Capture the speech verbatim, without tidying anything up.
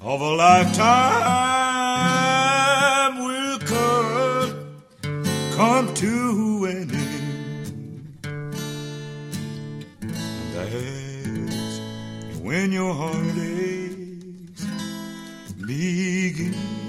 of a lifetime will come, come to an end. That's when your heartaches begin.